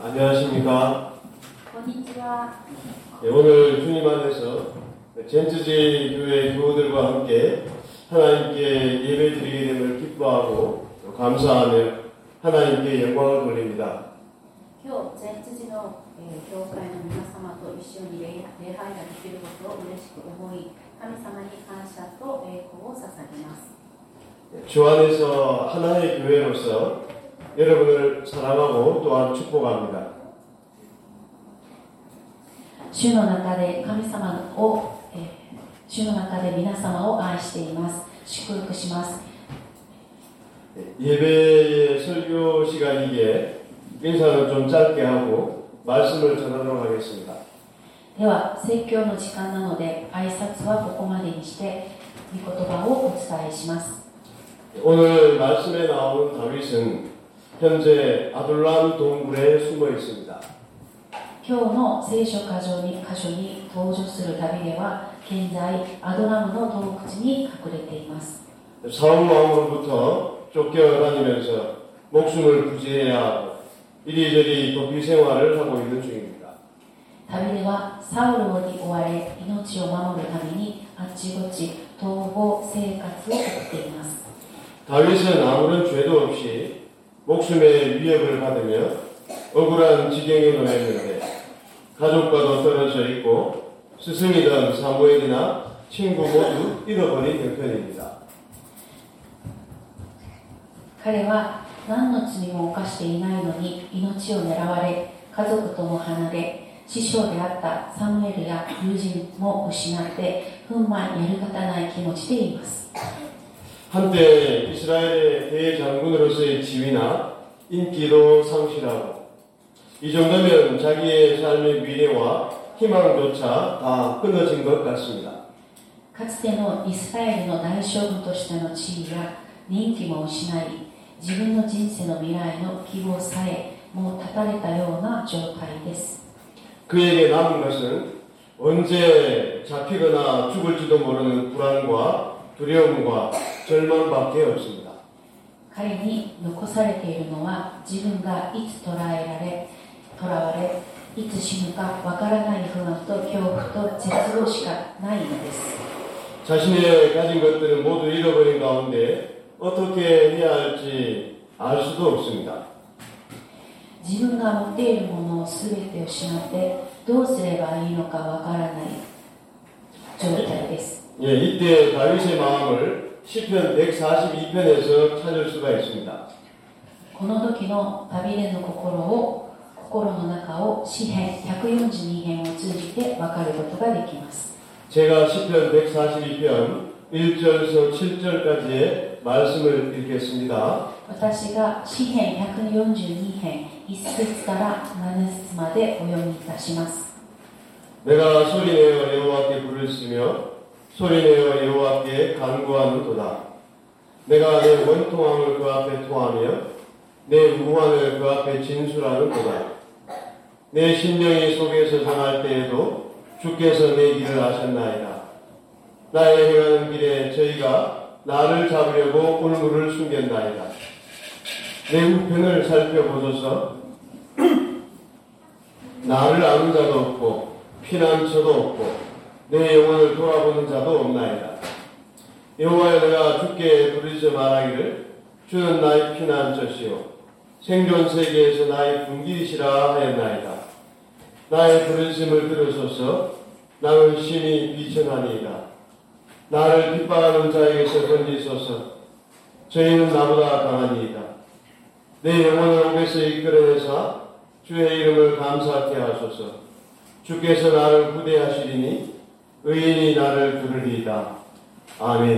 안녕하십니까. こんにちは。 오늘 주님 안에서 젠츠지 교회 교우들과 함께 하나님께 예배드리게 됨을 기뻐하고 감사하며 하나님께 영광을 돌립니다. 今日全辻の、教会の皆様と一緒に礼拝ができることを嬉しく思い、神様に感謝と栄光を捧げます。 주 안에서 하나의 교회로서 여러분을 사랑하고 또한 축복합니다. 主の中で神様を、主の中で皆様を愛しています。祝福します。 예배의 설교 시간이기에 인사는 좀 짧게 하고 말씀을 전하도록 하겠습니다. では説教の時間なので挨拶はここまでにして御言葉をお伝えします。 오늘 말씀에 나오는 다윗은 현재 아둘람 동굴에 숨어 있습니다. 今日の聖書箇所に登場するダビデは現在アドラムの洞窟に隠れています。 사울 왕으로부터 쫓겨다니면서 목숨을 부지해야 하고 이리저리 도피 생활을 하고 있는 중입니다. ダビデはサウルに追われ命を守るためにあっちこっち逃亡生活を送っています。 다윗은 아무런 죄도 없이 목숨의 위협을 받으며 억울한 지경에 놓였는데 가족과도 떨어져 있고 스승이던 사무엘이나 친구 모두 잃어버린 형편입니다. 彼は何の罪も犯していないのに命を狙われ家族とも離れ師匠であったサムエルや友人も失って憤懣やるがたない気持ちでいます。 한때 이스라엘의 대장군으로서의 지위나 인기도 상실하고 이 정도면 자기의 삶의 미래와 희망조차 다 끊어진 것 같습니다. かつてのイスラエルの大将軍としての地位や人気も失い自分の人生の未来の希望さえもう絶たれたような状態です。 그에게 남은 것은 언제 잡히거나 죽을지도 모르는 불안과 두려움과 절망밖에 없습니다. 彼に残されているのは自分がいつ捕らわれいつ死ぬかわからない不安と恐怖と絶望しかないのです。 자신의 가진 것들을 모두 잃어버린 가운데 어떻게 해야 할지 알 수도 없습니다. 自分が持っているものを全て失ってどうすればいいのかわからない状態です。 예, 이때 다윗의 마음을 시편 142편에서 찾을 수가 있습니다. この時のダビデの心の中を詩編142編を通じて分かることができます。 제가 시편 142편 1절에서 7절까지의 말씀을 읽겠습니다. 私が詩編142編1節から7節までお読みいたします。 내가 소리내어 여호와께 부르짖으며 소리내어 여호와께 간구하는도다. 내가 내 원통함을 그 앞에 토하며 내 무한을 그 앞에 진술하는도다. 내 심령이 속에서 상할 때에도 주께서 내 길을 아셨나이다. 나의 행하는 길에 저희가 나를 잡으려고 울무를 숨겼나이다. 내 우편을 살펴보소서. 나를 아는 자도 없고 피난처도 없고 내 영혼을 돌아보는 자도 없나이다. 여호와여 내가 주께 부르짖어 말하기를 주는 나의 피난처시오 생존 세계에서 나의 분기이시라 하였나이다. 나의 부르짖음을 들으소서. 나는 심히 비천하니이다. 나를 핍박하는 자에게서 건지소서. 저희는 나보다 강하니이다. 내 영혼을 옥에서 이끌어내사 주의 이름을 감사케 하소서. 주께서 나를 구대하시리니 의인이 나를 들으리이다. 아멘.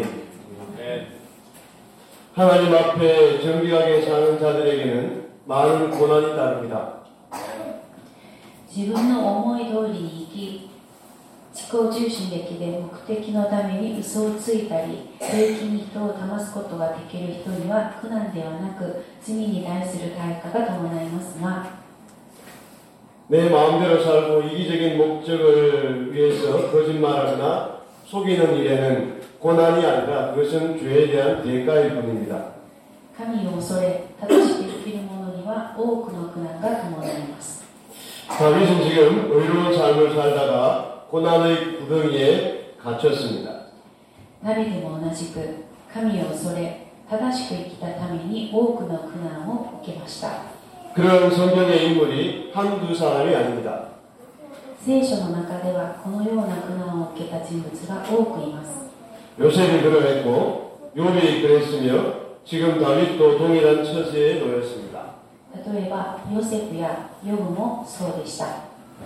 하나님 앞에 정직하게 사는 자들에게는 많은 고난이 따릅니다. 自分の思い通りに生き自己中心的で目的のために嘘をついたり霊気に人を騙すことができる人には苦難ではなく罪に対する対価が伴いますが 내 마음대로 살고 이기적인 목적을 위해서 거짓말하거나 속이는 일에는 고난이 아니라 그것은 죄에 대한 대가일 뿐입니다. 神を恐れ正しく生きる者にはは多くの苦難が伴います。 다윗은 지금 의로운 삶을 살다가 고난의 구덩이에 갇혔습니다. ダビデも同じく神を恐れ正しく生きたために多くの苦難を受けました。 그런 성경의 인물이 한두 사람이 아닙니다. 聖書の中ではこのような苦難を受けた人物が多くいます。 요셉이 그러했고 욥이 그랬으며 지금 다윗도 동일한 처지에 놓였습니다. 例えばヨセフやヨブもそうでした。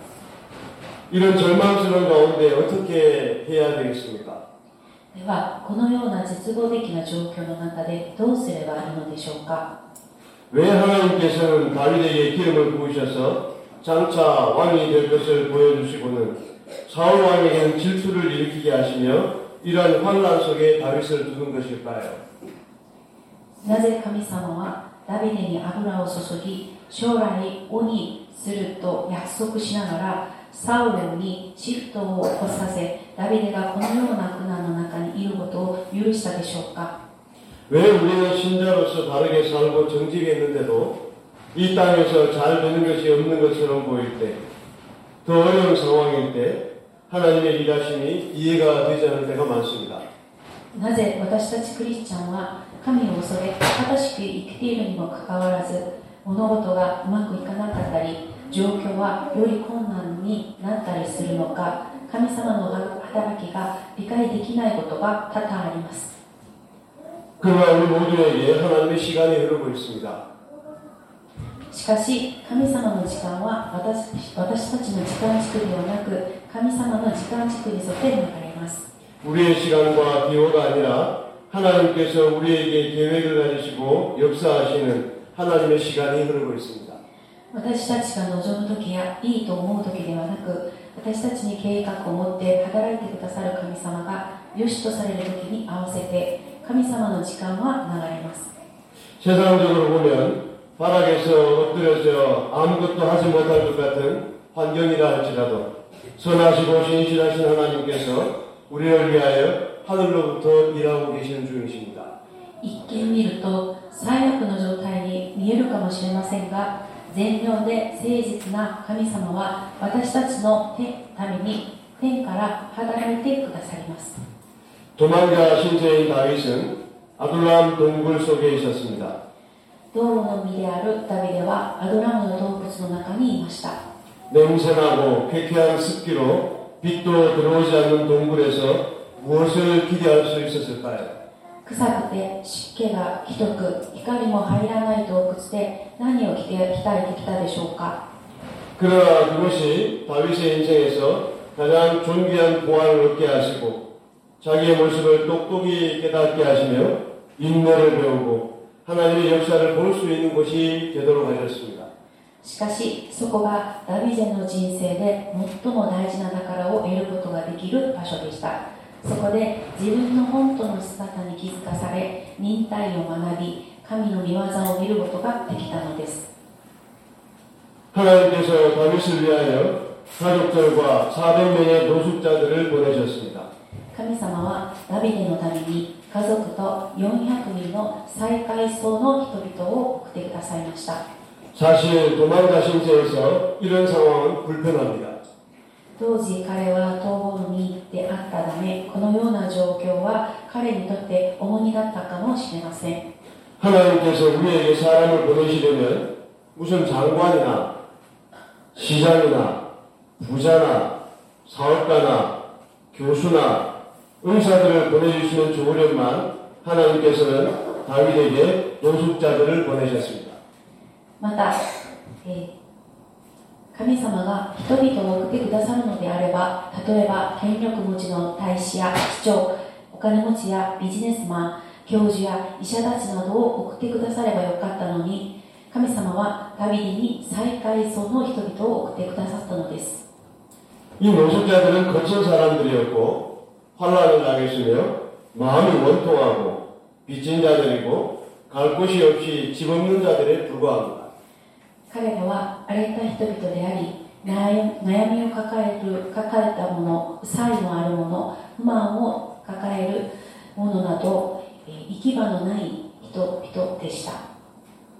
이런 절망스러운 가운데 어떻게 해야 되겠습니까? ではこのような絶望的な状況の中でどうすればいいのでしょうか。 왜 하나님께서는 다윗에게 기름을 부으셔서 장차 왕이 될 것을 보여주시고는 사울 왕에게는 질투를 일으키게 하시며 이러한 환난 속에 다윗을 두는 것일까요? なぜ神様はダビデに油を注ぎ将来王にすると約束しながらサウルにシフトを起こさせダビデがこのような苦難の中にいることを許したでしょうか。 왜 우리는 신자로서 다르게 살고 정직했는데도 이 땅에서 잘 되는 것이 없는 것처럼 보일 때, 더 어려운 상황일 때 하나님의 일하심이 이해가 되지 않을 때가 많습니다. なぜ私たちクリスチャンは神を恐れ正しく生きているにもかかわらず物事がうまくいかなかったり状況はより困難になったりするのか、神様の働きが理解できないことが多々あります。 그러나 우리 모두에게 하나님의 시간이 흐르고 있습니다. しかし神様の時間は私たちの時間軸ではなく神様の時間軸に沿って流れます。 우리의 시간과 기호가 아니라 하나님께서 우리에게 계획을 가지시고 역사하시는 하나님의 시간이 흐르고 있습니다. 私たちが望む時やいいと思う時ではなく私たちに計画を持って働いてくださる神様が良しとされる時に合わせて神様の時間は流れます。 세상적으로 보면 바닥에서 엎드려져 아무것도 하지 못할 것 같은 환경이라 할지라도 선하시고 신실하신 하나님께서 우리를 위하여 하늘로부터 일하고 계시는 중이십니다. 一見見ると最悪の状態に見えるかもしれませんが善良で誠実な神様は私たちのために天から働いてくださいます。 도망자 신세인 다윗은 아둘람 동굴 속에 있었습니다. 道路の身であるダビデはアドラムの洞窟の中にいました。 냄새나고 쾌쾌한 습기로 빛도 들어오지 않는 동굴에서 무엇을 기대할 수 있었을까요? 臭くて湿気がひどく光も入らない洞窟で何を期待できたでしょうか。 그러나 그것이 다윗의 인생에서 가장 존귀한 보안을 얻게 하시고 자기의 모습을 똑똑히 깨닫게 하시며 인내를 배우고 하나님의 역사를 볼 수 있는 곳이 되도록 하셨습니다. しかしそこがダビデの人生で最も大事な宝を得ることができる場所でした。そこで自分の本当の姿に気づかされ忍耐を学び神の御業を見ることができたのです。 하나님께서 다윗을 위하여 가족들과 400명의 노숙자들을 보내셨습니다. 神様はダビデのために家族と400人の最下位層の人々を送ってくださいました。 사실 도망자 신세에서 이런 상황은 불편합니다. 当時彼は逃亡の身であったためこのような状況は彼にとって重荷だったかもしれません。 하나님께서 우리에게 사람을 보내시려면 무슨 장관이나 시장이나 부자나 사업가나 교수나 의사들을 보내주시면 좋으련만 하나님께서는 다윗에게 노숙자들을 보내셨습니다. また、神様が人々を送ってくださるのであれば、例えば権力持ちの大使や市長、お金持ちやビジネスマン、教授や医者たちなどを送ってくださればよかったのに、神様はダビデに最下位層の人々を送ってくださったのです。 이 노숙자들은 거친 사람들이었고 환난을 당했으며 마음이 원통하고 빚진 자들이고 갈 곳이 없이 집 없는 자들에 불과합니다. 彼らは荒れた人々であり、悩みを抱えた者、才のある者、不満を抱える者など、行き場のない人々でした。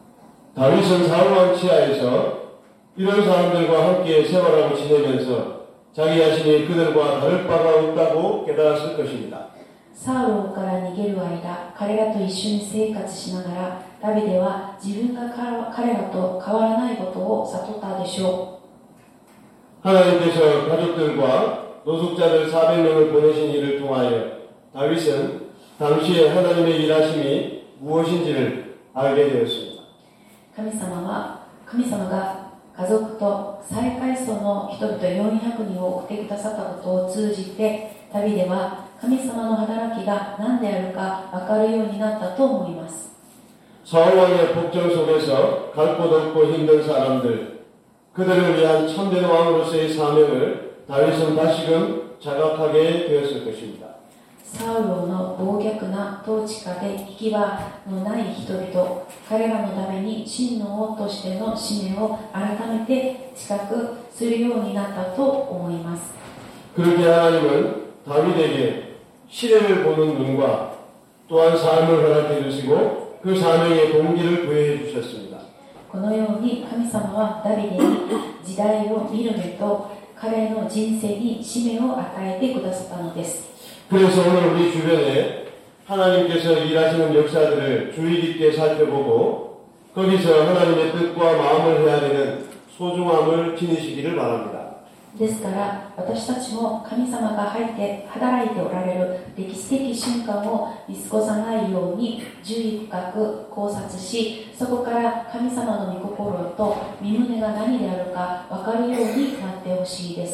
다윗은 사울왕 치하에서 이런 사람들과 함께 생활하고 지내면서 자기 자신이 그들과 다를 바가 없다고 깨달았을 것입니다. サウロから逃げる間、彼らと一緒に生活しながら、ダビデは自分が彼らと変わらないことを悟ったでしょう。 하나님께서 가족들과 노숙자들 400명을 보내신 일을 통하여 다윗은 당시에 하나님의 일하심이 무엇인지를 알게 되었습니다. 神様が家族と最下層の人々400人を送ってくださったことを通じて、ダビデは神様の働きが何であるか分かるようになったと思います。 사울왕의 복정 속에서 갈 곳 없고 힘든 사람들, 그들을 위한 참된 왕으로서의 사명을 다윗은 다시금 자각하게 되었을 것입니다. サウロの暴虐な統治下で行き場のない人々、彼らのために真の王としての使命を改めて知覚するようになったと思います。 그렇게 하나님은 다윗에게 시대를 보는 눈과 또한 삶을 허락해 주시고 그 사명의 동기를 부여해 주셨습니다. このように神様はダビデに時代を見る目と彼の人生に使命を与えてくださったのです。 그래서 오늘 우리 주변에 하나님께서 일하시는 역사들을 주의 깊게 살펴보고 거기서 하나님의 뜻과 마음을 해야 되는 소중함을 지니시기를 바랍니다. ですから私たちも神様が働いておられる歴史的瞬間を見過ごさないように注意深く考察し、そこから神様の御心と御胸が何であるか分かるようになってほしいです。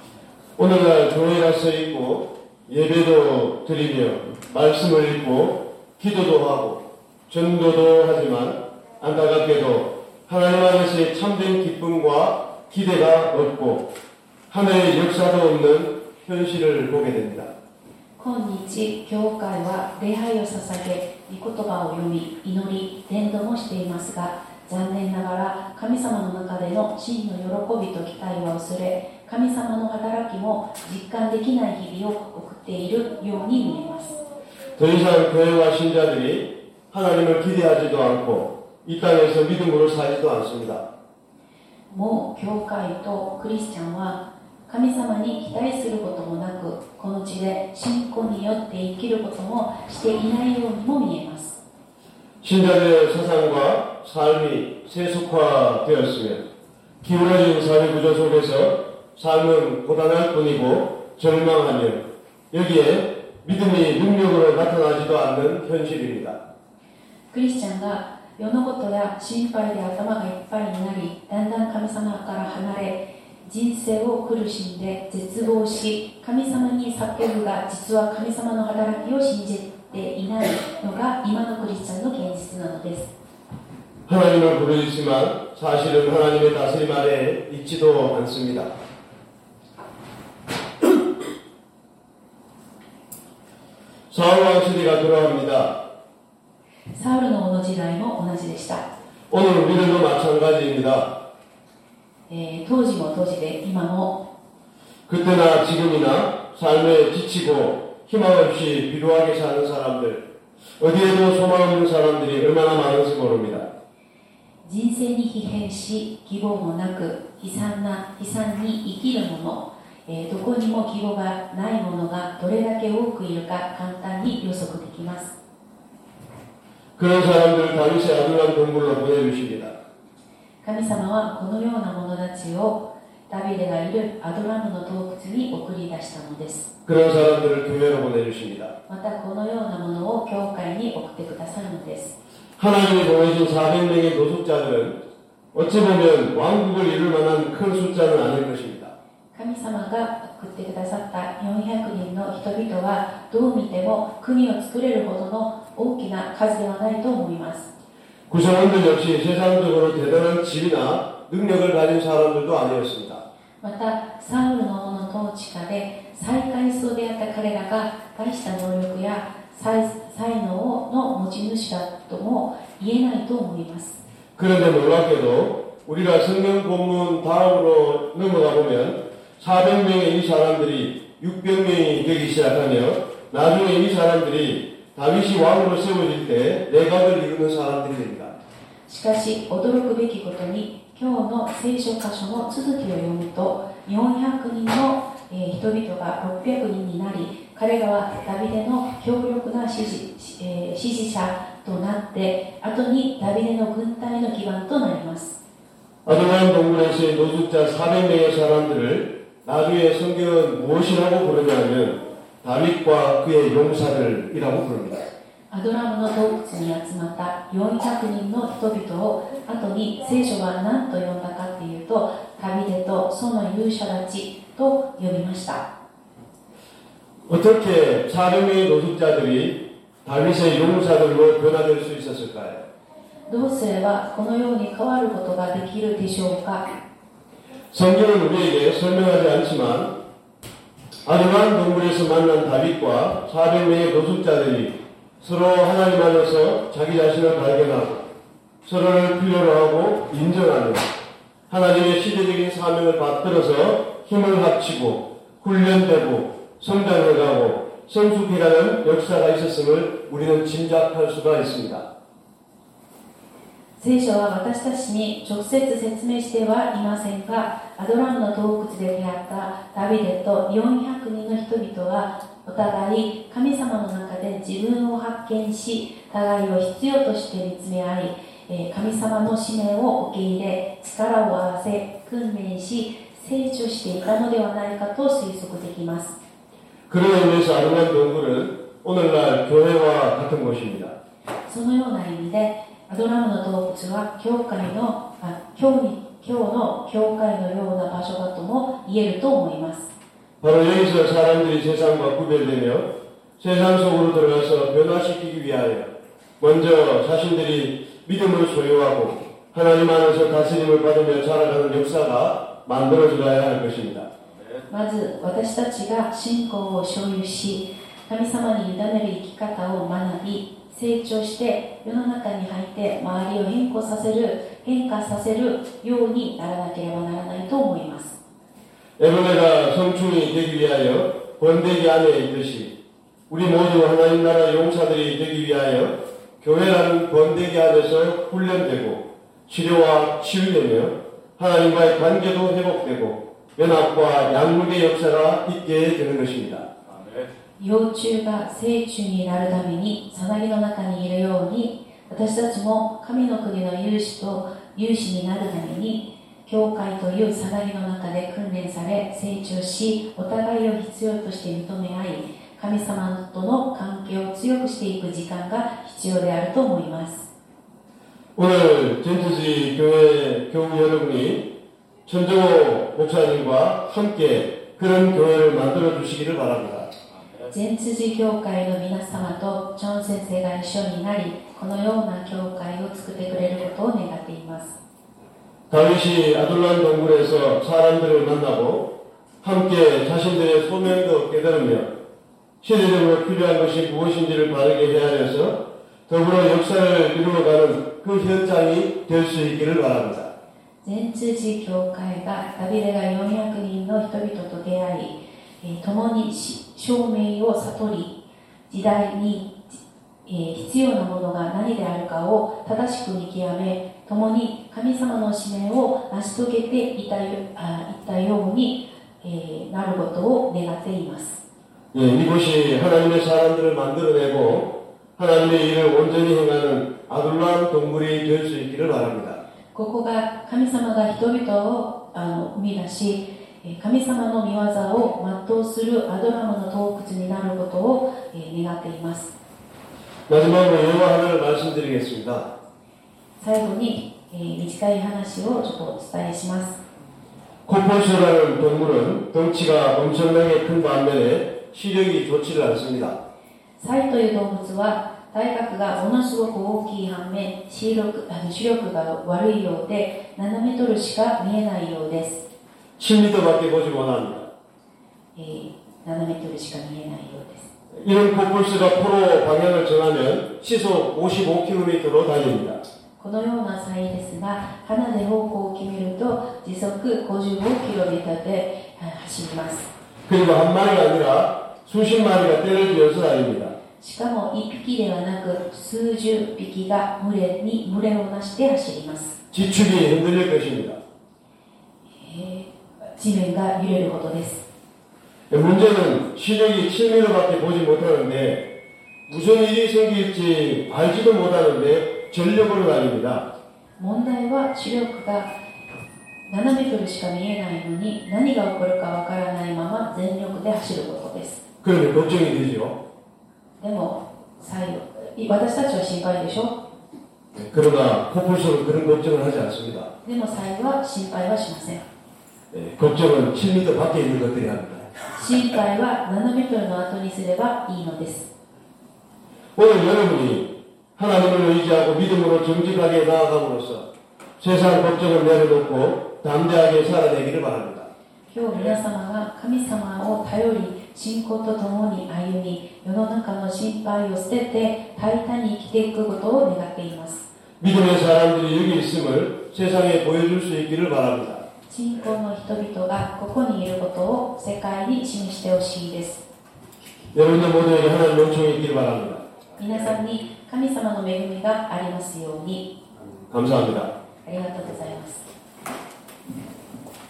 오늘날 교회 가서 있고 예배도 드리며 말씀을 읽고 기도도 하고 전도도 하지만 안타깝게도 하나님 안에서의 참된 기쁨과 기대가 없고 하나의 역사도 없는 현실을 보게 됩니다. 今日教会は礼拝を捧げ、御言葉を読み、祈り、伝道もしていますが、残念ながら神様の中での真の喜びと期待は薄れ、神様の働きも実感できない日々を送っているように見えます。 더 이상 교회와 신자들이 하나님을 기대하지도 않고 이 땅에서 믿음으로 살지도 않습니다. もう教会とクリスチャンは神様に期待することもなく、この地で信仰によって生きることもしていないようにも見えます。 신자들의 사상과 삶이 세속화되었으면 기울어진 사회 구조 속에서 삶은 고단할 뿐이고 절망하며 여기에 믿음이 능력으로 나타나지도 않는 현실입니다. クリスチャンが世のことや心配で頭がいっぱいになり、だんだん神様から離れ、人生を苦しんで絶望し、神様に叫ぶが実は神様の働きを信じていないのが今のクリスチャンの現実なのです。 하나님을 부르짖지만 사실은 하나님의 다스림 아래에 있지도 않습니다. 사울왕 시대가 돌아옵니다. サウルの王の時代も同じでした。 오늘 우리들도 마찬가지입니다. 当時も当時で今も 그때나 지금이나 삶에 지치고 희망 없이 비루하게 사는 사람들, 어디에도 소망 없는 사람들이 얼마나 많은지 모릅니다. 人生に疲弊し希望もなく悲惨に生きる者、どこにも希望がない者がどれだけ多くいるか簡単に予測できます。 그런 사람들을 다윗의 아둘람 동굴로 보내주십니다. 神様はこのような者たちをダビデがいるアドラムの洞窟に送り出したのです。 그런 사람들을 교회로 보내주십니다. またこのようなものを教会に送ってくださるのです。 하나님이 보내신 400명의 노숙자들은 어찌 보면 왕국을 이룰 만한 큰 숫자는 아닐 것입니다. 神様が送ってくださった400人の人々はどう見ても国を作れるほどの大きな数ではないと思います。 구성원들 역시 세상적으로 대단한 지위나 능력을 가진 사람들도 아니었습니다. またサウルの王の統治下で最下位層であった彼らが大した能力や才能の持ち主だとも言えないと思います。 그런데 놀랍게도 우리가 성경 본문 다음으로 넘어가 보면 400명의 이 사람들이 600명이 되기 시작하며 나중에 이 사람들이 다윗이 왕으로 세워질 때 내각을 이루는 사람들이 됩니다. しかし驚くべきことに、今日の聖書箇所の続きを読むと、400人の人々が600人になり、彼らはダビデの強力な支持者となって、後にダビデの軍隊の基盤となります。 아둘람 동굴에서의 노숙자 400명의 사람들을 나중에 성경은 무엇이라고 부르냐면 다윗과 그의 용사들이라고 부릅니다. アドラムの洞窟に集まった400人の人々を後に聖書は何と呼んだかというと、ダビデとその勇者たちと呼びました。 어떻게 400명의 노숙자들이 다윗의 용사들로 변화될 수 있었을까요? どうすればこのように変わることができるでしょうか。 성경은 우리에게 설명하지 않지만 아둘람 동굴에서 만난 다윗과 400명의 노숙자들이 서로 하나님 안에서 자기 자신을 발견하고 서로를 필요로 하고 인정하는 하나님의 시대적인 사명을 받들어서 힘을 합치고 훈련되고 성장해가고 성숙해가는 역사가 있었음을 우리는 짐작할 수가 있습니다. 聖書は私たちに直接説明してはいませんが、アドラムの洞窟で出会ったダビデと400人の人々はお互い神様の中で自分を発見し、互いを必要として見つめ合い、神様の使命を受け入れ、力を合わせ訓練し成長していたのではないかと推測できます。 그런 의미에서 아둘람 동굴은 오늘날 교회와 같은 곳입니다. そのような意味でアドラムの洞窟は今日の教会のような場所だとも言えると思います。 바로 여기서 사람들이 세상과 구별되며 세상 속으로 들어가서 변화시키기 위하여 먼저 자신들이 믿음을 소유하고 하나님 안에서 다스림을 받으며 자라가는 역사가 만들어져야 할 것입니다. まず私たちが信仰を所有し、神様に委ねる生き方を学び、成長して世の中に入って周りを変化させるようにならなければならないと思います。 에베레가 성충이 되기 위하여 번데기 안에 있듯이 우리 모두 하나님 나라 용사들이 되기 위하여 교회라는 번데기 안에서 훈련되고 치료와 치유되며 하나님과의 관계도 회복되고 연합과 양육의 역사가 있게 되는 것입니다. 幼虫が成虫になるためにさなぎの中にいるように、私たちも神の国の勇士になるために教会というさなぎの中で訓練され成長し、お互いを必要として認め合い、神様との関係を強くしていく時間が必要であると思います。 오늘 젠트지 교회 교우 여러분이 천정호 목사님과 함께 그런 교회를 만들어 주시기를 바랍니다. 全辻教会の皆様とジョン先生が一緒になり、このような教会を作ってくれることを願っています。 다윗이 아둘람 동굴에서 사람들을 만나고 함께 자신들의 소명도 깨달으며 시대적으로 필요한 것이 무엇인지를 바르게 헤아려서 더불어 역사를 이루어가는 그 현장이 될 수 있기를 바랍니다. 全辻教会がダビデが400人の人々と出会い、共に証明を悟り、時代に必要なものが何であるかを正しく見極め、共に神様の使命を成し遂げていったようになることを願っています。 이곳이 하나님의 사람들을 만들어내고 하나님의 일을 온전히 행하는 아둘람 동굴이 될 수 있기를 바랍니다. ここが神様が人々を生み出し、神様の御業を全うするアドラムの洞窟になることを願っています。 마지막으로 예화 하나를 말씀드리겠습니다. 最後に短い話をちょっとお伝えします。 코폴쇼라는 동물은 덩치가 엄청나게 큰 반면에 시력이 좋지를 않습니다. サイという動物は体格がものすごく大きい反面、視力が悪いようで7メートルしか見えないようです。 7m밖에 보지 못합니다. 7メートルしか見えないようです。 이런 코폴쇼가 포로 방향을 정하면 시속 55km로 달립니다. このようなサイですが、鼻で方向を決めると時速 55km で走ります。 그리고 한 마리가 아니라 수십 마리가 떼를 지어서 다닙니다. しかも一匹ではなく数十匹が群れをなして走ります。 지축이 흔들릴 것입니다. 地面が揺れるほどです。 문제는 시력이 7m밖에 보지 못하는데 무슨 일이 생길지 알지도 못하는데 전력으로 달립니다. 問題は視力が7メートルしか見えないのに何が起こるかわからないまま全力で走ることです。 그러면 걱정이 되죠. でも私たちは心配でしょ。 그러나 코뿔소는 그런 걱정을 하지 않습니다. でもサイは心配はしません。 걱정은 7m 밖에 있는 것들이 합니다. 心配は7メートルの後にすればいいのです。 오늘 여러분이 하나님을 의지하고 믿음으로 정직하게 나아감으로써 세상 걱정을 내려놓고 담대하게 살아내기를 바랍니다. 今日皆様が神様を頼り信仰とともに歩み世の中の心配を捨てて大胆に生きていくことを願っています。 믿음의 사람들이 여기 있음을 세상에 보여줄 수 있기를 바랍니다. 信仰の人々がここにいることを世界に示してほしいです。 여러분들 모두에게 하나님 은총이 있기를 바랍니다. 皆さんに神様の恵みがありますように。 감사합니다. ありがとうございます。